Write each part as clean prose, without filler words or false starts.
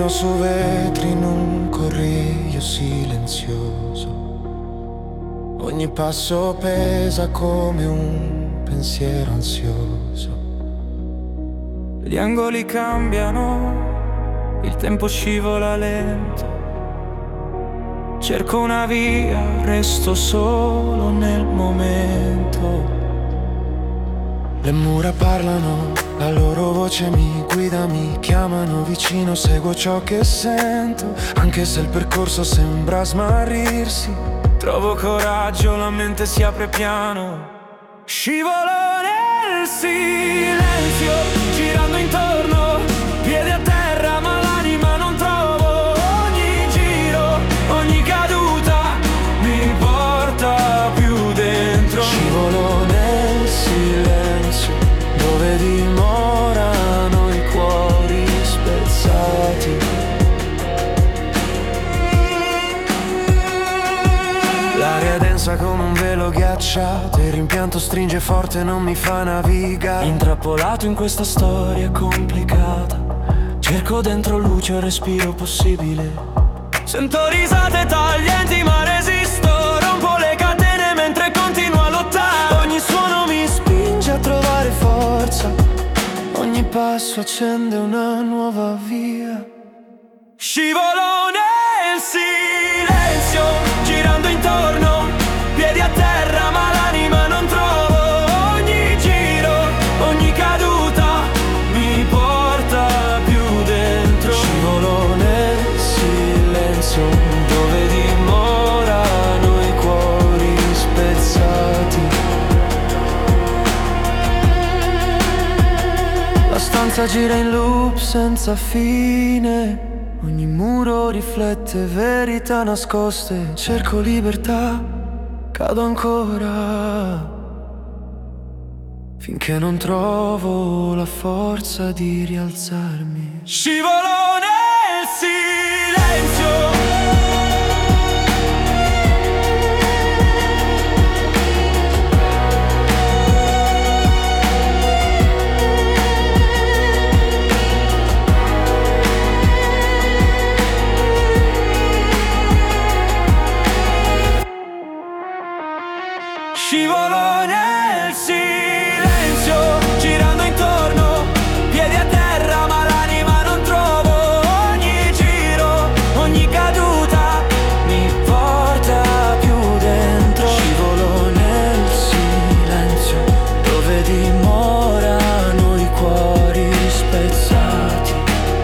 Cammino su vetri in un corridoio silenzioso. Ogni passo pesa come un pensiero ansioso. Gli angoli cambiano, il tempo scivola lento. Cerco una via, resto solo nel momento. Le mura parlano, la loro voce mi guida, mi chiamano vicino, seguo ciò che sento. Anche se il percorso sembra smarrirsi, trovo coraggio, la mente si apre piano. Scivolo nel silenzio, girando intorno, piedi a terra ma l'anima non trovo. Ogni giro, ogni caduta mi porta più dentro. Scivolo nel silenzio, dove dimorano i cuori spezzati. L'aria è densa come un velo ghiacciato, il rimpianto stringe forte e non mi fa navigare. Intrappolato in questa storia complicata, cerco dentro luce e respiro possibile. Sento risate taglienti ma resisto, rompo le catene mentre continuo a lottare. Ogni suono mi spinge a trovare forza, ogni passo accende una nuova via. Scivolo nel silenzio, girando intorno, piedi a terra ma l'anima non trovo. Ogni giro, ogni caduta mi porta più dentro. Scivolo nel silenzio, dove dimorano i cuori spezzati. La stanza gira in loop senza fine, ogni muro riflette verità nascoste. Cerco libertà, cado ancora, finché non trovo la forza di rialzarmi. Scivolo nel silenzio. Scivolo nel silenzio, girando intorno, piedi a terra ma l'anima non trovo. Ogni giro, ogni caduta mi porta più dentro. Scivolo nel silenzio, dove dimorano i cuori spezzati.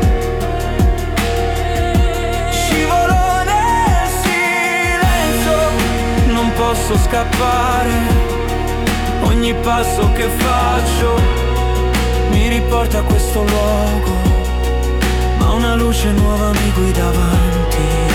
Scivolo nel silenzio, non posso scappare. Ogni passo che faccio mi riporta a questo luogo, ma una luce nuova mi guida avanti.